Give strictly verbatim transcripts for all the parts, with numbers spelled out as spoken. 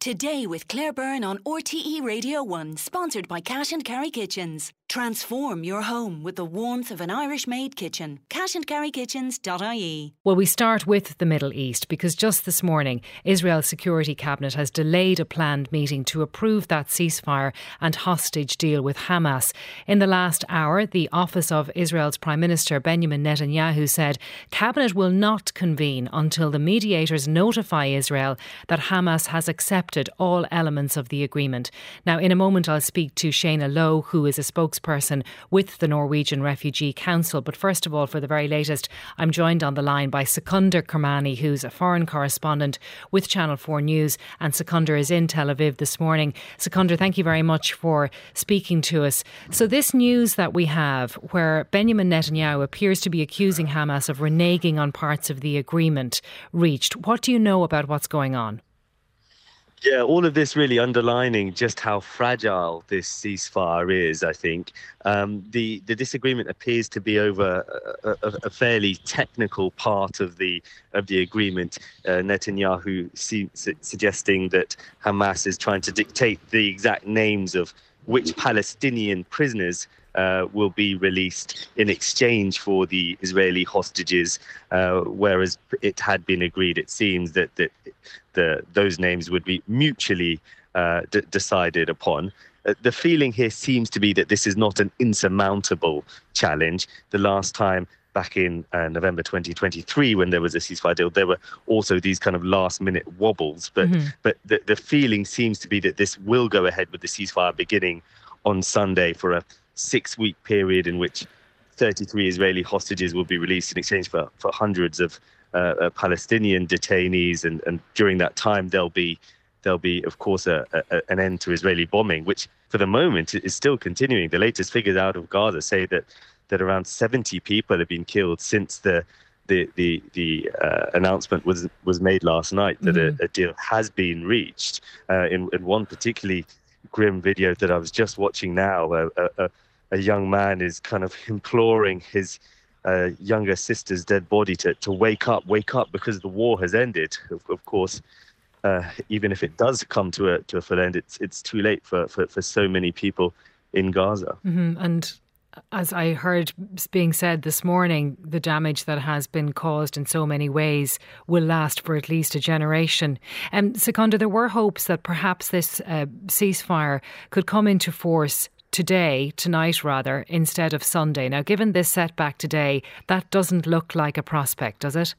Today with Claire Byrne on R T E Radio one, sponsored by Cash and Carry Kitchens. Transform your home with the warmth of an Irish-made kitchen. cash and carry kitchens dot I E. Well, we start with the Middle East because just this morning, Israel's Security Cabinet has delayed a planned meeting to approve that ceasefire and hostage deal with Hamas. In the last hour, the office of Israel's Prime Minister Benjamin Netanyahu said Cabinet will not convene until the mediators notify Israel that Hamas has accepted all elements of the agreement. Now, in a moment, I'll speak to Shayna Lowe, who is a spokesperson with the Norwegian Refugee Council. But first of all, for the very latest, I'm joined on the line by Seconder Kermani, who's a foreign correspondent with Channel four News. And Seconder is in Tel Aviv this morning. Seconder, thank you very much for speaking to us. So this news that we have, where Benjamin Netanyahu appears to be accusing Hamas of reneging on parts of the agreement reached, what do you know about what's going on? Yeah, all of this really underlining just how fragile this ceasefire is, I think. Um, the, the disagreement appears to be over a, a, a fairly technical part of the of the agreement. Uh, Netanyahu seems su- suggesting that Hamas is trying to dictate the exact names of which Palestinian prisoners Uh, will be released in exchange for the Israeli hostages, uh, whereas it had been agreed, it seems, that, that the, those names would be mutually uh, d- decided upon. Uh, the feeling here seems to be that this is not an insurmountable challenge. The last time, back in uh, November twenty twenty-three, when there was a ceasefire deal, there were also these kind of last-minute wobbles. But, mm-hmm. but the, the feeling seems to be that this will go ahead with the ceasefire beginning on Sunday for a six-week period in which thirty-three Israeli hostages will be released in exchange for, for hundreds of uh, uh, Palestinian detainees. And, and during that time, there'll be, there'll be of course, a, a, an end to Israeli bombing, which for the moment is still continuing. The latest figures out of Gaza say that, that around seventy people have been killed since the the the, the uh, announcement was, was made last night that mm-hmm. a, a deal has been reached. Uh, in, in one particularly grim video that I was just watching now, a, a, a young man is kind of imploring his uh, younger sister's dead body to, to wake up, wake up, because the war has ended. Of, of course, uh, even if it does come to a to a full end, it's it's too late for, for, for so many people in Gaza. Mm-hmm. And as I heard being said this morning, the damage that has been caused in so many ways will last for at least a generation. And um, Seconder, there were hopes that perhaps this uh, ceasefire could come into force today, tonight rather, instead of Sunday. Now, given this setback today, that doesn't look like a prospect, does it?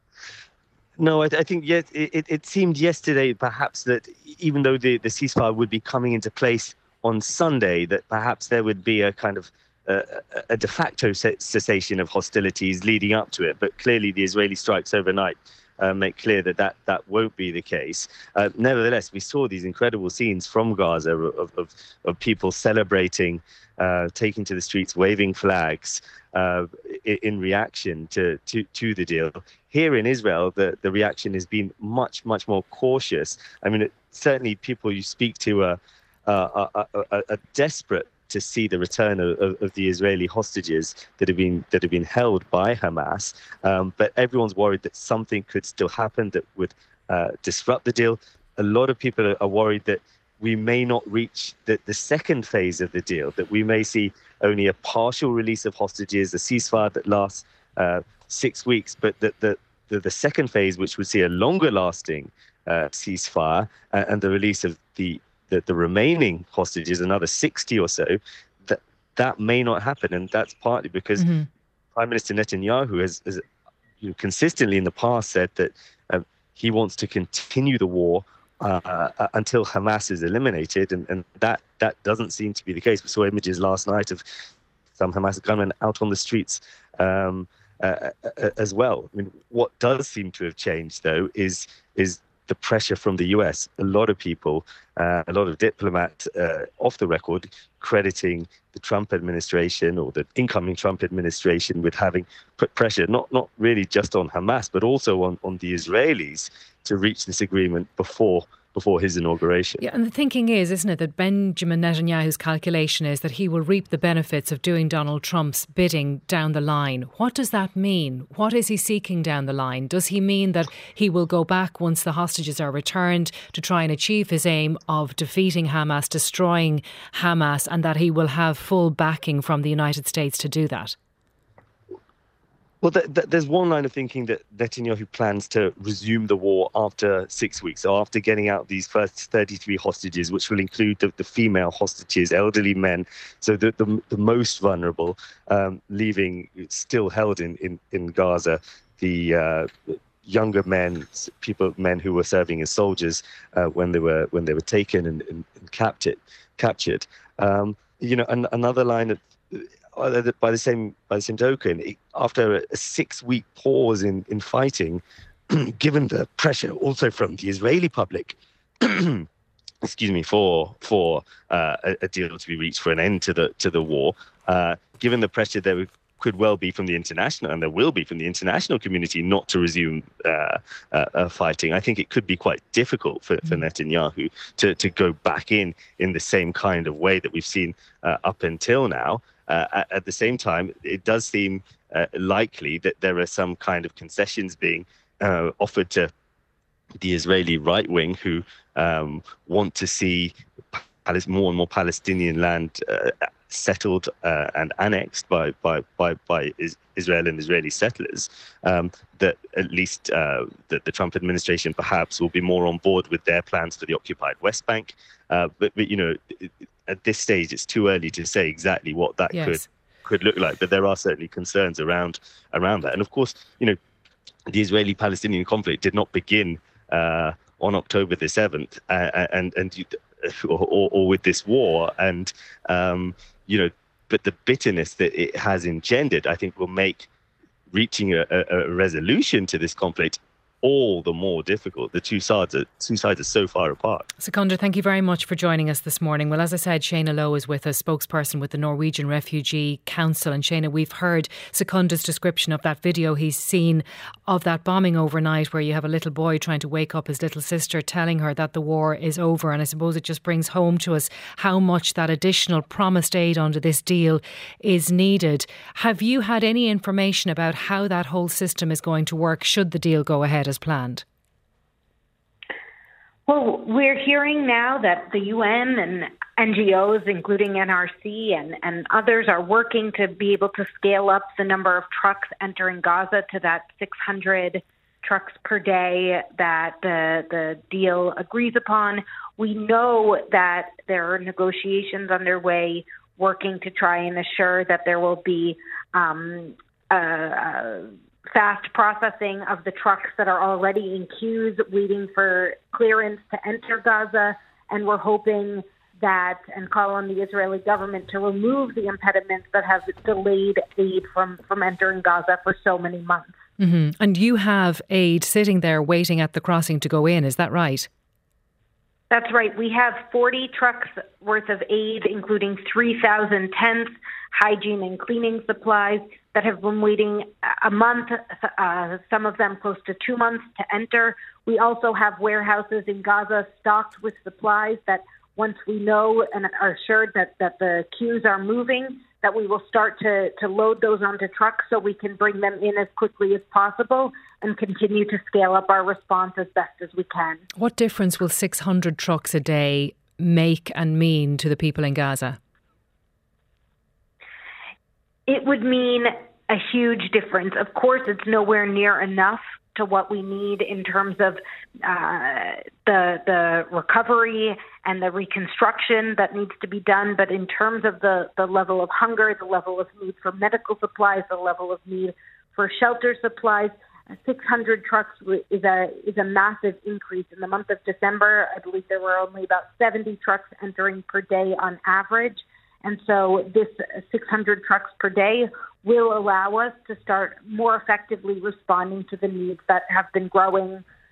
No, I, I think yes, it, it seemed yesterday perhaps that even though the, the ceasefire would be coming into place on Sunday, that perhaps there would be a kind of a, a de facto cessation of hostilities leading up to it. But clearly the Israeli strikes overnight Uh, make clear that, that that won't be the case. Uh, nevertheless, we saw these incredible scenes from Gaza of, of, of people celebrating, uh, taking to the streets, waving flags uh, in, in reaction to, to, to the deal. Here in Israel, the, the reaction has been much, much more cautious. I mean, it, certainly people you speak to are, are, are, are, are desperate to see the return of, of, of the Israeli hostages that have been that have been held by Hamas, um, but everyone's worried that something could still happen that would uh, disrupt the deal. A lot of people are worried that we may not reach the, the second phase of the deal, that we may see only a partial release of hostages, a ceasefire that lasts uh, six weeks, but that the, the the second phase, which would see a longer-lasting uh, ceasefire uh, and the release of the The, the remaining hostages, another sixty or so, that that may not happen. And that's partly because mm-hmm. Prime Minister Netanyahu has, has you know, consistently in the past said that uh, he wants to continue the war uh, uh, until Hamas is eliminated. And, and that, that doesn't seem to be the case. We saw images last night of some Hamas gunmen out on the streets um, uh, uh, as well. I mean, what does seem to have changed, though, is is the pressure from the U S. A lot of people, uh, a lot of diplomats uh, off the record crediting the Trump administration or the incoming Trump administration with having put pressure, not not really just on Hamas, but also on, on the Israelis to reach this agreement before before his inauguration. Yeah, and the thinking is, isn't it, that Benjamin Netanyahu's calculation is that he will reap the benefits of doing Donald Trump's bidding down the line. What does that mean? What is he seeking down the line? Does he mean that he will go back once the hostages are returned to try and achieve his aim of defeating Hamas, destroying Hamas, and that he will have full backing from the United States to do that? Well, th- th- there's one line of thinking that Netanyahu plans to resume the war after six weeks, so after getting out these first thirty-three hostages, which will include the, the female hostages, elderly men, so the the, the most vulnerable, um, leaving still held in, in, in Gaza, the uh, younger men, people, men who were serving as soldiers uh, when they were when they were taken and, and, and captured. Captured. Um, you know, an, another line of by the same by the same token, after a six-week pause in, in fighting, given the pressure also from the Israeli public, excuse me, for for uh, a, a deal to be reached for an end to the to the war, uh, given the pressure there could well be from the international, and there will be from the international community, not to resume uh, uh, uh, fighting, I think it could be quite difficult for, for Netanyahu to, to go back in in the same kind of way that we've seen uh, up until now. Uh, at, at the same time, it does seem uh, likely that there are some kind of concessions being uh, offered to the Israeli right wing, who um, want to see more and more Palestinian land uh, settled uh, and annexed by by by, by Israel and Israeli settlers. Um, that at least uh, that the Trump administration perhaps will be more on board with their plans for the occupied West Bank. Uh, but, but you know, at this stage, it's too early to say exactly what that yes. could could look like. But there are certainly concerns around around that. And of course, you know, the Israeli-Palestinian conflict did not begin uh, on October the seventh, uh, and and or, or, or with this war. And um, you know, but the bitterness that it has engendered, I think, will make reaching a, a, a resolution to this conflict all the more difficult. The two sides are two sides are so far apart. Seconder, thank you very much for joining us this morning. Well, as I said, Shayna Lowe is with us, spokesperson with the Norwegian Refugee Council. And Shayna, we've heard Secunder's description of that video he's seen of that bombing overnight, where you have a little boy trying to wake up his little sister, telling her that the war is over. And I suppose it just brings home to us how much that additional promised aid under this deal is needed. Have you had any information about how that whole system is going to work should the deal go ahead as planned? Well, we're hearing now that the U N and N G Os, including N R C and, and others, are working to be able to scale up the number of trucks entering Gaza to that six hundred trucks per day that the, the deal agrees upon. We know that there are negotiations underway working to try and assure that there will be um, a, a fast processing of the trucks that are already in queues waiting for clearance to enter Gaza. And we're hoping that, and call on the Israeli government to remove the impediments that have delayed aid from, from entering Gaza for so many months. Mm-hmm. And you have aid sitting there waiting at the crossing to go in, is that right? That's right. We have forty trucks worth of aid, including three thousand tents, hygiene and cleaning supplies, that have been waiting a month, uh, some of them close to two months to enter. We also have warehouses in Gaza stocked with supplies that once we know and are assured that, that the queues are moving, that we will start to, to load those onto trucks so we can bring them in as quickly as possible and continue to scale up our response as best as we can. What difference will six hundred trucks a day make and mean to the people in Gaza? It would mean a huge difference. Of course, it's nowhere near enough to what we need in terms of uh, the the recovery and the reconstruction that needs to be done. But in terms of the, the level of hunger, the level of need for medical supplies, the level of need for shelter supplies, six hundred trucks is a is a massive increase. In the month of December, I believe there were only about seventy trucks entering per day on average. And so this six hundred trucks per day will allow us to start more effectively responding to the needs that have been growing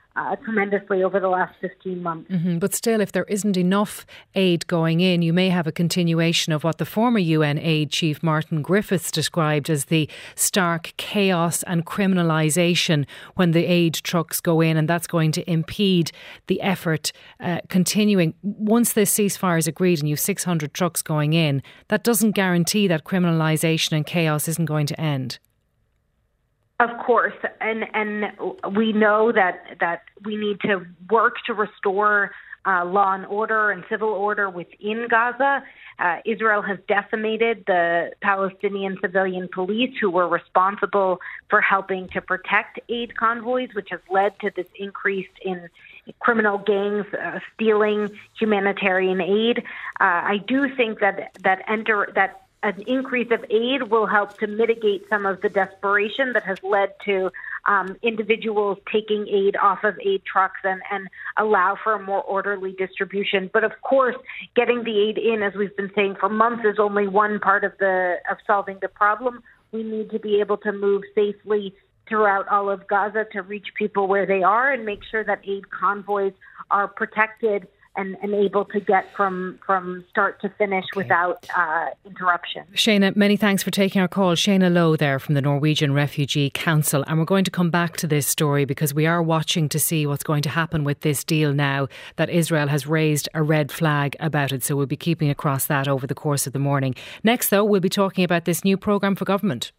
uh, tremendously over the last fifteen months. Mm-hmm. But still, if there isn't enough aid going in, you may have a continuation of what the former U N aid chief Martin Griffiths described as the stark chaos and criminalisation when the aid trucks go in, and that's going to impede the effort uh, continuing. Once this ceasefire is agreed and you've six hundred trucks going in, that doesn't guarantee that criminalisation and chaos isn't going to end. Of course, and and we know that that we need to work to restore uh, law and order and civil order within Gaza. Uh, Israel has decimated the Palestinian civilian police who were responsible for helping to protect aid convoys, which has led to this increase in criminal gangs uh, stealing humanitarian aid. Uh, I do think that that enter that. An increase of aid will help to mitigate some of the desperation that has led to um, individuals taking aid off of aid trucks and, and allow for a more orderly distribution. But of course, getting the aid in, as we've been saying for months, is only one part of the of solving the problem. We need to be able to move safely throughout all of Gaza to reach people where they are and make sure that aid convoys are protected And, and able to get from from start to finish okay. without uh, interruption. Shayna, many thanks for taking our call. Shayna Lowe there from the Norwegian Refugee Council. And we're going to come back to this story because we are watching to see what's going to happen with this deal now that Israel has raised a red flag about it. So we'll be keeping across that over the course of the morning. Next, though, we'll be talking about this new programme for government.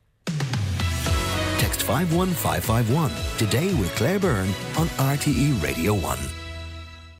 Text five one five five one today with Claire Byrne on R T E Radio one.